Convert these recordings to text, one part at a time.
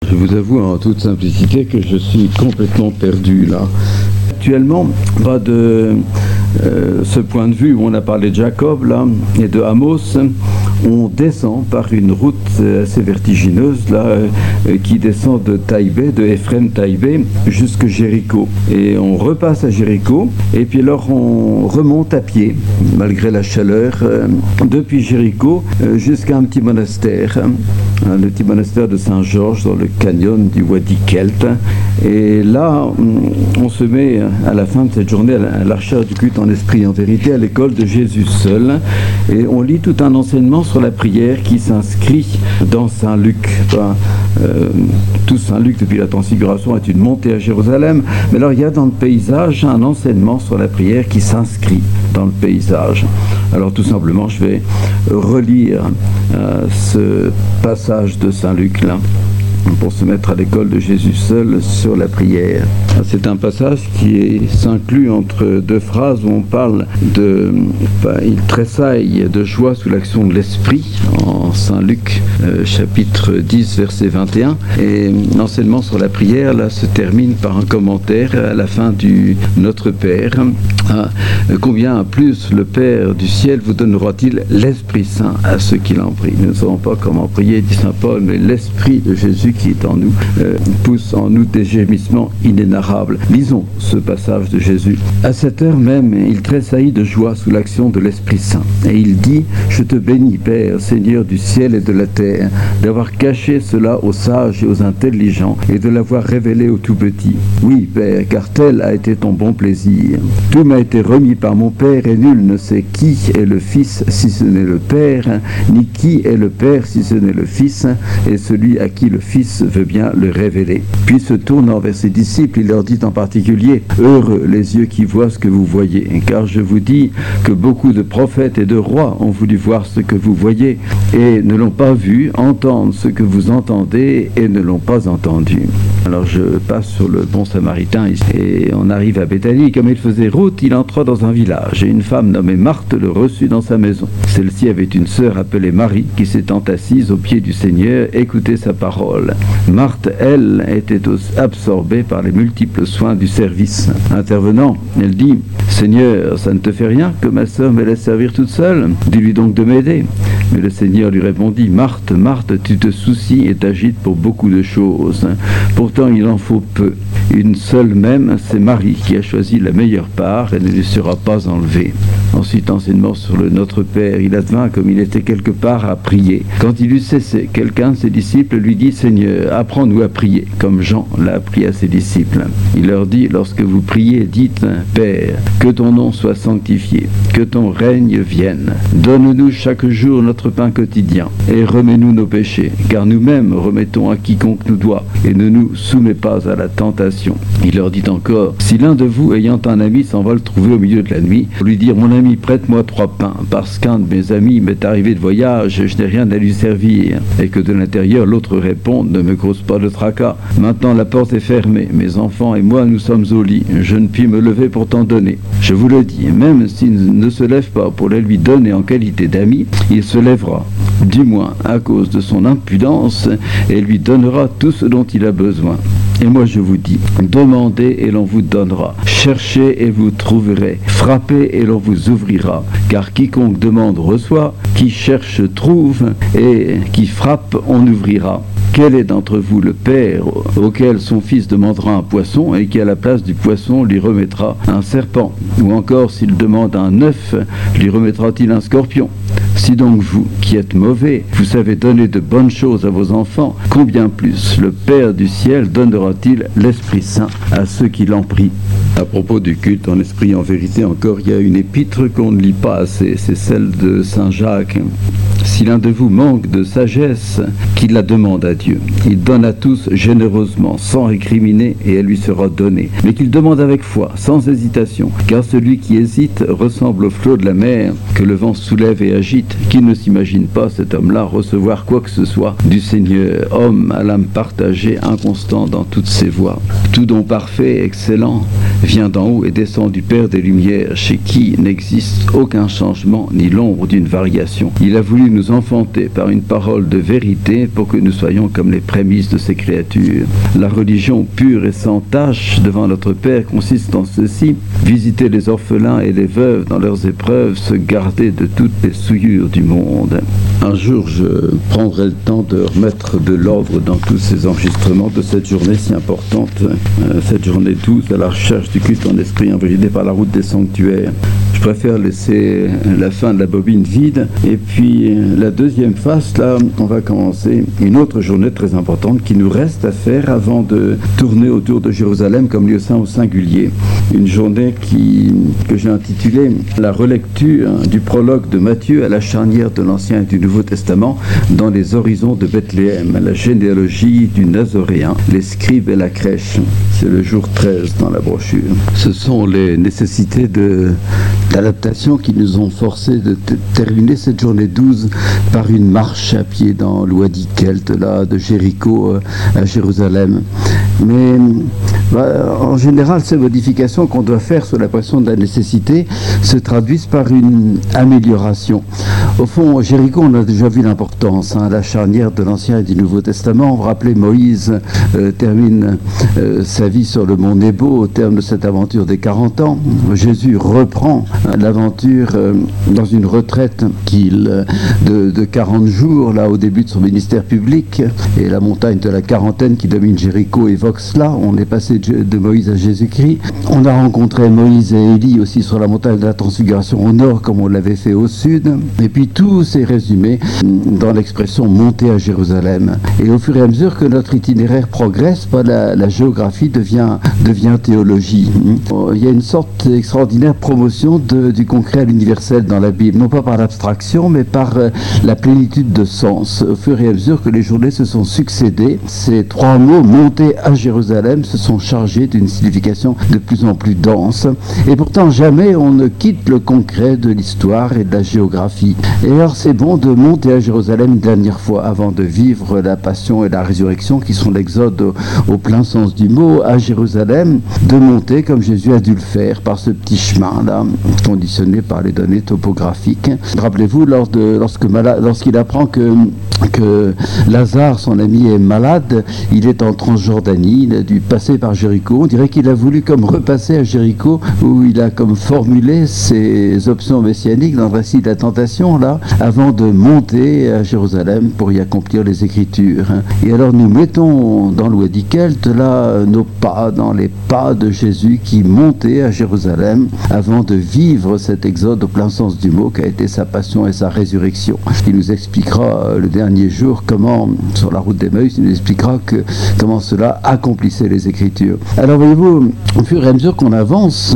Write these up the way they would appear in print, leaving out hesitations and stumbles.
Je vous avoue en toute simplicité que je suis complètement perdu là. Actuellement, pas de ce point de vue où on a parlé de Jacob là, et de Amos, on descend par une route assez vertigineuse là, qui descend de Taïbé, de Ephrem-Taïbé jusque Jéricho. Et on repasse à Jéricho, et puis alors on remonte à pied, malgré la chaleur, depuis Jéricho jusqu'à un petit monastère, le petit monastère de Saint-Georges dans le canyon du Wadi Kelt. Et là, on se met à la fin de cette journée à la recherche du culte en esprit et en vérité à l'école de Jésus seul. Et on lit tout un enseignement sur la prière qui s'inscrit dans Saint-Luc. Tout Saint-Luc, depuis la Transfiguration, est une montée à Jérusalem. Mais alors, il y a dans le paysage un enseignement sur la prière qui s'inscrit dans le paysage. Alors, tout simplement, je vais relire ce passage de Saint-Luc, là, pour se mettre à l'école de Jésus seul sur la prière. C'est un passage qui s'inclut entre deux phrases où on parle de... il tressaille de joie sous l'action de l'Esprit, en Saint Luc, chapitre 10, verset 21. Et l'enseignement sur la prière, là, se termine par un commentaire à la fin du Notre Père. Combien plus le Père du ciel vous donnera-t-il l'Esprit Saint à ceux qui l'en prient. Nous ne savons pas comment prier, dit saint Paul, mais l'Esprit de Jésus qui est en nous pousse en nous des gémissements inénarrables. Lisons ce passage de Jésus. À cette heure même, il tressaillit de joie sous l'action de l'Esprit Saint. Et il dit, je te bénis, Père, Seigneur du ciel et de la terre, d'avoir caché cela aux sages et aux intelligents et de l'avoir révélé aux tout petits. Oui, Père, car tel a été ton bon plaisir. Tout m'a été remis par mon Père et nul ne sait qui est le Fils si ce n'est le Père, ni qui est le Père si ce n'est le Fils, et celui à qui le Fils veut bien le révéler. Puis se tournant vers ses disciples, il leur dit en particulier, heureux les yeux qui voient ce que vous voyez, car je vous dis que beaucoup de prophètes et de rois ont voulu voir ce que vous voyez et ne l'ont pas vu, entendre ce que vous entendez et ne l'ont pas entendu. Alors je passe sur le bon samaritain et on arrive à Béthanie. Comme il faisait route, il entra dans un village et une femme nommée Marthe le reçut dans sa maison. Celle-ci avait une sœur appelée Marie qui s'étant assise aux pieds du Seigneur écoutait sa parole. Marthe, elle, était absorbée par les multiples soins du service. Intervenant, elle dit, Seigneur, ça ne te fait rien que ma sœur me laisse servir toute seule? Dis-lui donc de m'aider. Mais le Seigneur lui répondit, Marthe, Marthe, tu te soucies et t'agites pour beaucoup de choses. Pourtant, il en faut peu. Une seule même, c'est Marie qui a choisi la meilleure part et ne lui sera pas enlevée. Ensuite, enseignement sur le Notre Père, il advint comme il était quelque part à prier. Quand il eut cessé, quelqu'un de ses disciples lui dit, Seigneur, apprends-nous à prier, comme Jean l'a appris à ses disciples. Il leur dit, lorsque vous priez, dites, Père, que ton nom soit sanctifié, que ton règne vienne. Donne-nous chaque jour notre pain quotidien, et remets-nous nos péchés, car nous-mêmes remettons à quiconque nous doit, et ne nous soumets pas à la tentation. Il leur dit encore, si l'un de vous, ayant un ami, s'en va le trouver au milieu de la nuit, pour lui dire, mon ami, prête-moi 3 pains, parce qu'un de mes amis m'est arrivé de voyage, et je n'ai rien à lui servir, et que de l'intérieur, l'autre réponde, ne me cause pas de tracas. Maintenant la porte est fermée, mes enfants et moi nous sommes au lit, je ne puis me lever pour t'en donner. Je vous le dis, même s'il ne se lève pas pour les lui donner en qualité d'ami, il se lèvera, du moins à cause de son impudence, et lui donnera tout ce dont il a besoin. Et moi je vous dis, demandez et l'on vous donnera, cherchez et vous trouverez, frappez et l'on vous ouvrira, car quiconque demande reçoit, qui cherche trouve, et qui frappe on ouvrira. Quel est d'entre vous le père auquel son fils demandera un poisson et qui à la place du poisson lui remettra un serpent? Ou encore s'il demande un œuf, lui remettra-t-il un scorpion? Si donc vous, qui êtes mauvais, vous savez donner de bonnes choses à vos enfants, combien plus le Père du ciel donnera-t-il l'Esprit Saint à ceux qui l'en prient? À propos du culte en esprit et en vérité, encore, il y a une épître qu'on ne lit pas assez, c'est celle de Saint Jacques. Si l'un de vous manque de sagesse, qu'il la demande à Dieu. Il donne à tous généreusement, sans récriminer, et elle lui sera donnée. Mais qu'il demande avec foi, sans hésitation, car celui qui hésite ressemble au flot de la mer que le vent soulève et agite. Qu'il ne s'imagine pas, cet homme-là, recevoir quoi que ce soit du Seigneur, homme à l'âme partagée, inconstant dans toutes ses voies. Tout don parfait, excellent, vient d'en haut et descend du Père des Lumières, chez qui n'existe aucun changement ni l'ombre d'une variation. Il a voulu nous enfanter par une parole de vérité pour que nous soyons création comme les prémices de ses créatures. La religion pure et sans tache devant notre Père consiste en ceci: visiter les orphelins et les veuves dans leurs épreuves, se garder de toutes les souillures du monde. Un jour, je prendrai le temps de remettre de l'ordre dans tous ces enregistrements de cette journée si importante, cette journée 12 à la recherche du culte en esprit environnée par la route des sanctuaires. Je préfère laisser la fin de la bobine vide. Et puis la deuxième phase, là, on va commencer une autre journée très importante qui nous reste à faire avant de tourner autour de Jérusalem comme lieu saint au singulier. Une journée que j'ai intitulée la relecture du prologue de Matthieu à la charnière de l'Ancien et du Nouveau Testament dans les horizons de Bethléem, la généalogie du Nazoréen, les scribes et la crèche. C'est le jour 13 dans la brochure. Ce sont les nécessités d'adaptation qui nous ont forcés de terminer cette journée 12 par une marche à pied dans l'Ouadi Kelt, là, de Jéricho à Jérusalem. Mais en général, ces modifications qu'on doit faire sous la pression de la nécessité se traduisent par une amélioration. Au fond, Jéricho, on a déjà vu l'importance, la charnière de l'Ancien et du Nouveau Testament. Vous vous rappelez, Moïse termine sa vie sur le mont Nebo au terme de cette aventure des 40 ans. Jésus reprend l'aventure dans une retraite de 40 jours, là, au début de son ministère public. Et la montagne de la quarantaine qui domine Jéricho évoque cela. On est passé de Moïse à Jésus-Christ. On a rencontré Moïse et Élie aussi sur la montagne de la Transfiguration au nord, comme on l'avait fait au sud. Et puis tout s'est résumé dans l'expression « monter à Jérusalem ». Et au fur et à mesure que notre itinéraire progresse, la géographie devient théologie. Il y a une sorte d'extraordinaire promotion du concret à l'universel dans la Bible, non pas par l'abstraction, mais par la plénitude de sens. Au fur et à mesure que les journées se sont succédées, ces trois mots « monter à Jérusalem » se sont chargés d'une signification de plus en plus dense. Et pourtant, jamais on ne quitte le concret de l'histoire et de la géographie. Et alors, c'est bon de monter à Jérusalem une dernière fois avant de vivre la passion et la résurrection qui sont l'exode au plein sens du mot, à Jérusalem, de monter comme Jésus a dû le faire par ce petit chemin-là, conditionné par les données topographiques. Rappelez-vous, lorsqu'il apprend que Lazare, son ami, est malade, il est en Transjordanie, il a dû passer par Jéricho. On dirait qu'il a voulu comme repasser à Jéricho, où il a comme formulé ses options messianiques dans le récit de la tentation, là, avant de monter à Jérusalem pour y accomplir les Écritures. Et alors nous mettons dans l'Ouadi Kelt, là, nos pas, dans les pas de Jésus qui montait à Jérusalem avant de vivre cet exode au plein sens du mot qu'a été sa passion et sa résurrection. Il nous expliquera le dernier jour comment, sur la route d'Emmaüs, il nous expliquera comment cela accomplissait les Écritures. Alors voyez-vous, au fur et à mesure qu'on avance,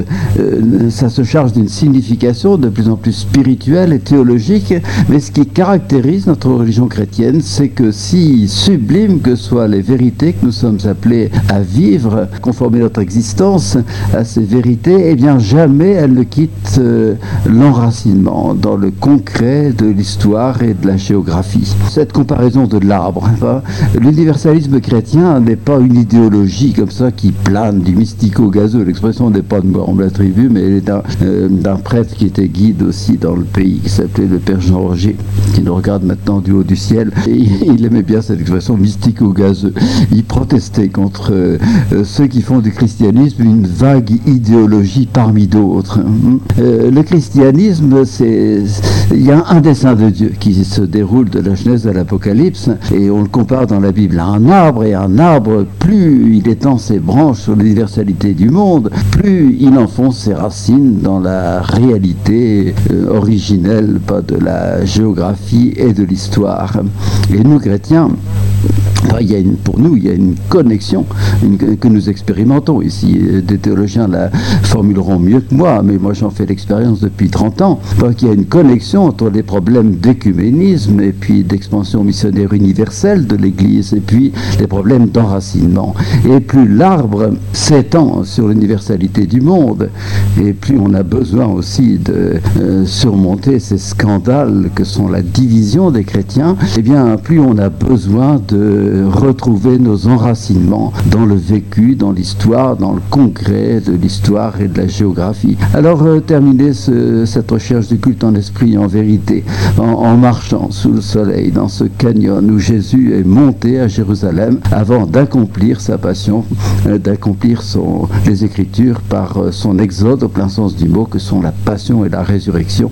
ça se charge d'une signification de plus en plus spirituelle et théologique, mais ce qui caractérise notre religion chrétienne, c'est que si sublime que soient les vérités que nous sommes appelés à vivre, conformer notre existence à ces vérités, eh bien jamais elles ne quittent l'enracinement dans le concret de l'histoire et de la géographie. Cette comparaison de l'arbre, l'universalisme chrétien n'est pas une idéologie comme ça qui plane du mystico-gazeux. L'expression n'est pas de moi, on me l'attribue, mais elle est d'un prêtre qui était guide aussi dans le pays, qui s'appelait le Père Jean Roger, qui nous regarde maintenant du haut du ciel. Et il aimait bien cette expression mystico-gazeux. Il protestait contre ceux qui font du christianisme une vague idéologie parmi d'autres. Le christianisme, il y a un dessein de Dieu qui se déroule de la Genèse à l'Apocalypse, et on le compare dans la Bible à un arbre, et un arbre, plus il étend ses branches sur l'universalité du monde, plus il enfonce ses racines dans la réalité originelle, pas de la géographie et de l'histoire. Et nous, chrétiens, pour nous, il y a une connexion que nous expérimentons ici. Des théologiens la formuleront mieux que moi, mais moi j'en fais l'expérience depuis 30 ans. Donc il y a une connexion entre les problèmes d'écuménisme et puis d'expansion missionnaire universelle de l'Église et puis les problèmes d'enracinement. Et plus l'arbre s'étend sur l'universalité du monde, et plus on a besoin aussi de surmonter ces scandales que sont la division des chrétiens, eh bien plus on a besoin de retrouver nos enracinements dans le vécu, dans l'histoire, dans le concret de l'histoire et de la géographie. Alors terminer cette recherche du culte en esprit et en vérité, en marchant sous le soleil dans ce canyon où Jésus est monté à Jérusalem avant d'accomplir sa passion, d'accomplir les Écritures par son exode au plein sens du mot que sont la passion et la résurrection.